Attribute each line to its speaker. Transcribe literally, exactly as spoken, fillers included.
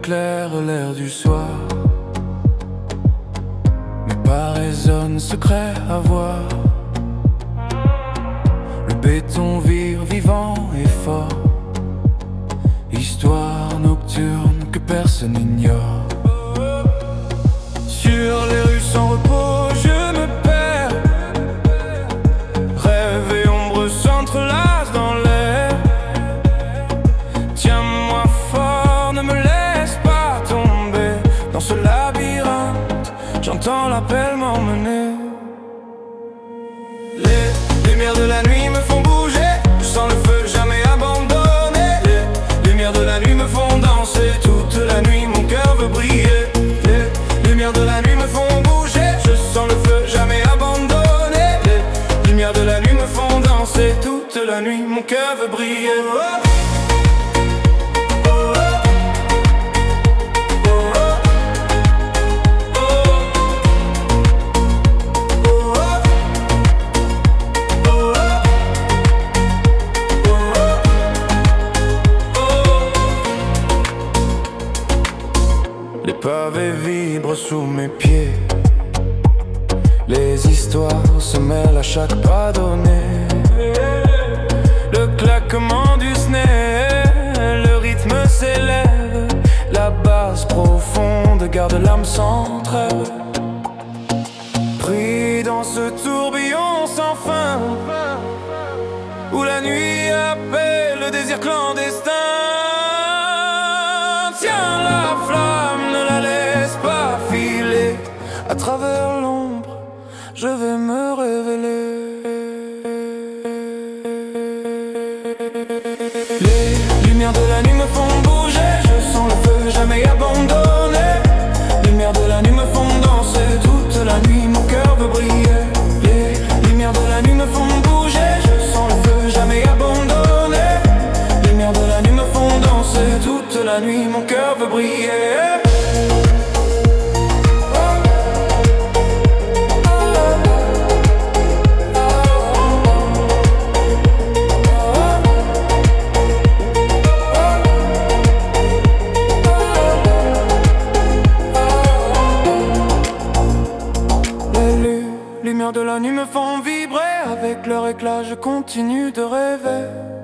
Speaker 1: éclaire l'air du soir. Mes pas résonnent, secret à voir. Le béton vire vivant et fort. Histoire nocturne que personne n'ignore. Sur les rues sans repos, je me perds. Rêve et ombre s'entrelacent dans l'air. Tiens-moi fort, ne me laisse pas tomber dans ce labyrinthe. J'entends l'appel m'emmener. Les lumières de la nuit me font bouger. Je sens le feu jamais abandonné. Les lumières de la nuit me font danser. Toute la nuit mon cœur veut briller. Les lumières de la nuit me font bouger. Je sens le feu jamais abandonné. Les lumières de la nuit me font danser. Toute la nuit mon cœur veut briller. Oh. Les pavés vibrent sous mes pieds. Les histoires se mêlent à chaque pas donné. Le claquement du snare, le rythme s'élève. La basse profonde garde l'âme sans trêve. Pris dans ce tourbillon sans fin, où la nuit appelle le désir clandestin. Tiens la flamme, ne la laisse pas filer. À travers l'ombre, je vais me révéler. Les lumières de la nuit me font bouger. Je sens le feu jamais abandonné. Les lumières de la nuit me font danser. Toute la nuit mon cœur veut briller. Les lumières de la nuit me font bouger. Je sens le feu jamais abandonné. Les lumières de la nuit me font danser. Toute la nuit mon cœur veut briller. Les lumières de la nuit me font vibrer. Avec leur éclat je continue de rêver.